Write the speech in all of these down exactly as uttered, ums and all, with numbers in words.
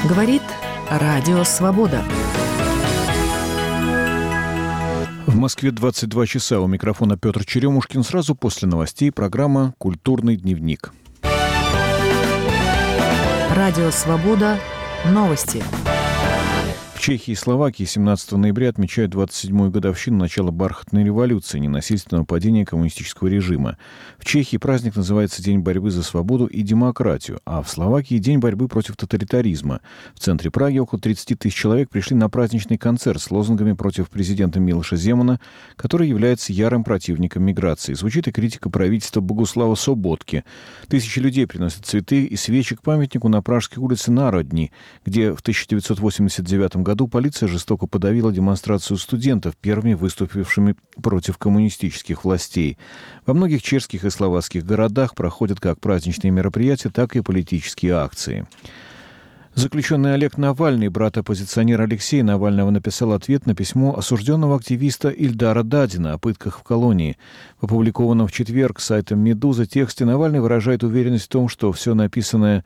Говорит Радио Свобода. В Москве двадцать два часа. У микрофона Петр Черемушкин. Сразу после новостей программа «Культурный дневник». Радио Свобода. Новости. В Чехии и Словакии семнадцатого ноября отмечают двадцать седьмую годовщину начала бархатной революции, ненасильственного падения коммунистического режима. В Чехии праздник называется День борьбы за свободу и демократию, а в Словакии День борьбы против тоталитаризма. В центре Праги около тридцать тысяч человек пришли на праздничный концерт с лозунгами против президента Милоша Земана, который является ярым противником миграции. Звучит и критика правительства Богуслава Соботки. Тысячи людей приносят цветы и свечи к памятнику на пражской улице Народни, где в тысяча девятьсот восемьдесят девятом году году полиция жестоко подавила демонстрацию студентов, первыми выступившими против коммунистических властей. Во многих чешских и словацких городах проходят как праздничные мероприятия, так и политические акции. Заключенный Олег Навальный, брат оппозиционера Алексея Навального, написал ответ на письмо осужденного активиста Ильдара Дадина о пытках в колонии. В опубликованном в четверг сайтом «Медуза» тексте Навальный выражает уверенность в том, что все написанное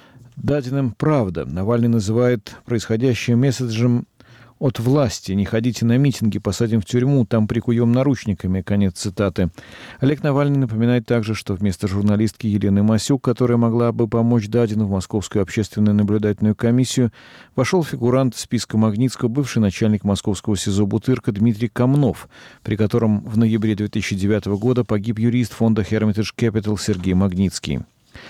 Дадиным правда. Навальный называет происходящее месседжем от власти. «Не ходите на митинги, посадим в тюрьму, там прикуем наручниками». Конец цитаты. Олег Навальный напоминает также, что вместо журналистки Елены Масюк, которая могла бы помочь Дадину в Московскую общественную наблюдательную комиссию, вошел фигурант списка Магнитского, бывший начальник московского СИЗО «Бутырка» Дмитрий Комнов, при котором в ноябре две тысячи девятого года погиб юрист фонда Hermitage Capital Сергей Магнитский.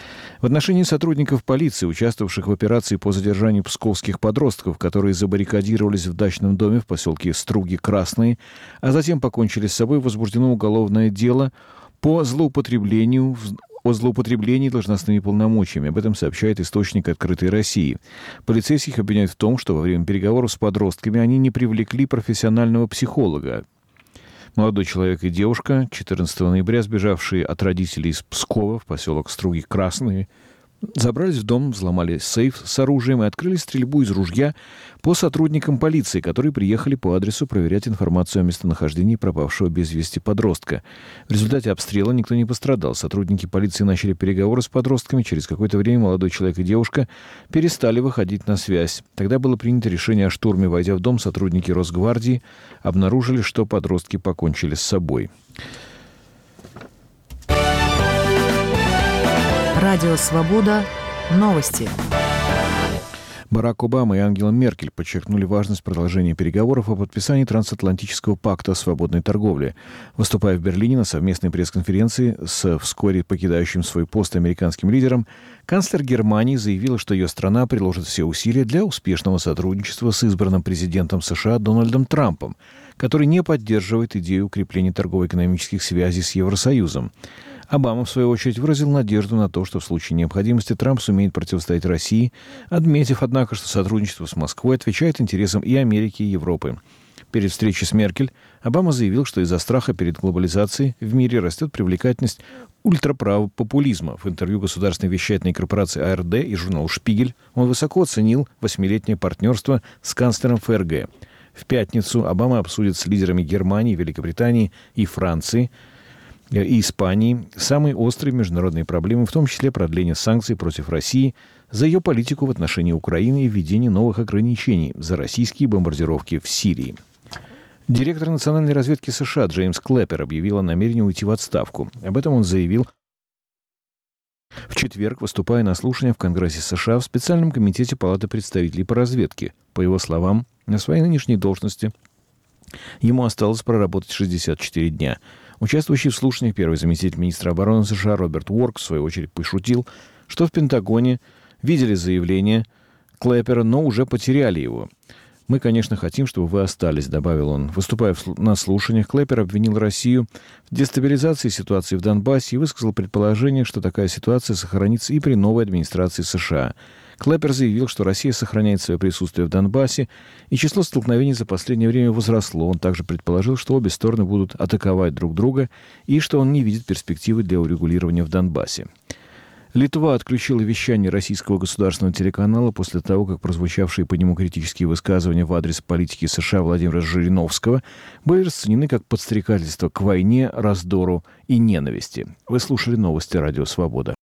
В отношении сотрудников полиции, участвовавших в операции по задержанию псковских подростков, которые забаррикадировались в дачном доме в поселке Струги-Красные, а затем покончили с собой, возбуждено уголовное дело по злоупотреблению о злоупотреблении должностными полномочиями. Об этом сообщает источник «Открытой России». Полицейских обвиняют в том, что во время переговоров с подростками они не привлекли профессионального психолога. Молодой человек и девушка, четырнадцатого ноября сбежавшие от родителей из Пскова в поселок Струги Красные, забрались в дом, взломали сейф с оружием и открыли стрельбу из ружья по сотрудникам полиции, которые приехали по адресу проверять информацию о местонахождении пропавшего без вести подростка. В результате обстрела никто не пострадал. Сотрудники полиции начали переговоры с подростками. Через какое-то время молодой человек и девушка перестали выходить на связь. Тогда было принято решение о штурме. Войдя в дом, сотрудники Росгвардии обнаружили, что подростки покончили с собой. Радио Свобода. Новости. Барак Обама и Ангела Меркель подчеркнули важность продолжения переговоров о подписании трансатлантического пакта о свободной торговле. Выступая в Берлине на совместной пресс-конференции с вскоре покидающим свой пост американским лидером, канцлер Германии заявила, что ее страна приложит все усилия для успешного сотрудничества с избранным президентом США Дональдом Трампом, который не поддерживает идею укрепления торгово-экономических связей с Евросоюзом. Обама, в свою очередь, выразил надежду на то, что в случае необходимости Трамп сумеет противостоять России, отметив, однако, что сотрудничество с Москвой отвечает интересам и Америки, и Европы. Перед встречей с Меркель Обама заявил, что из-за страха перед глобализацией в мире растет привлекательность ультраправого популизма. В интервью государственной вещательной корпорации А Эр Дэ и журналу «Шпигель» он высоко оценил восьмилетнее партнерство с канцлером Эф Эр Гэ. В пятницу Обама обсудит с лидерами Германии, Великобритании и Франции и Испании самые острые международные проблемы, в том числе продление санкций против России за ее политику в отношении Украины и введение новых ограничений за российские бомбардировки в Сирии. Директор национальной разведки США Джеймс Клэппер объявил о намерении уйти в отставку. Об этом он заявил в четверг, выступая на слушании в Конгрессе США в специальном комитете Палаты представителей по разведке. По его словам, на своей нынешней должности ему осталось проработать шестьдесят четыре дня. Участвующий в слушаниях первый заместитель министра обороны США Роберт Уорк, в свою очередь, пошутил, что в Пентагоне видели заявление Клэппера, но уже потеряли его. «Мы, конечно, хотим, чтобы вы остались», — добавил он. Выступая на слушаниях, Клэппер обвинил Россию в дестабилизации ситуации в Донбассе и высказал предположение, что такая ситуация сохранится и при новой администрации США. Клэппер заявил, что Россия сохраняет свое присутствие в Донбассе, и число столкновений за последнее время возросло. Он также предположил, что обе стороны будут атаковать друг друга, и что он не видит перспективы для урегулирования в Донбассе. Литва отключила вещание российского государственного телеканала после того, как прозвучавшие по нему критические высказывания в адрес политики США Владимира Жириновского были расценены как подстрекательство к войне, раздору и ненависти. Вы слушали новости Радио Свобода.